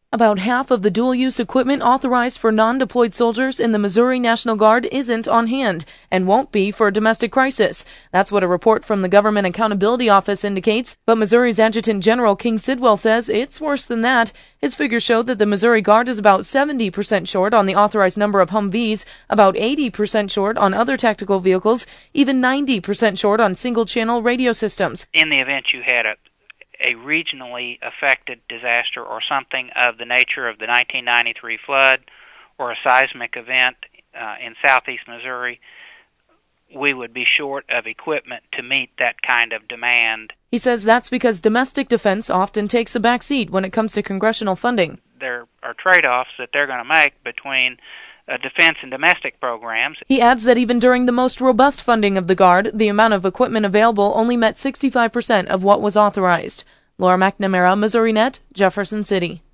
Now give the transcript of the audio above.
About half of the dual-use equipment authorized for non-deployed soldiers in the Missouri National Guard isn't on hand and won't be for a domestic crisis. That's what a report from the Government Accountability Office indicates, but Missouri's Adjutant General King Sidwell says it's worse than that. His figures show that the Missouri Guard is about 70% short on the authorized number of Humvees, about 80% short on other tactical vehicles, even 90% short on single-channel radio systems. In the event you had a regionally affected disaster or something of the nature of the 1993 flood or a seismic event in southeast Missouri, we would be short of equipment to meet that kind of demand. He says that's because domestic defense often takes a back seat when it comes to congressional funding. There are trade-offs that they're going to make between defense and domestic programs. He adds that even during the most robust funding of the Guard, the amount of equipment available only met 65% of what was authorized. Laura McNamara, Missouri Net, Jefferson City.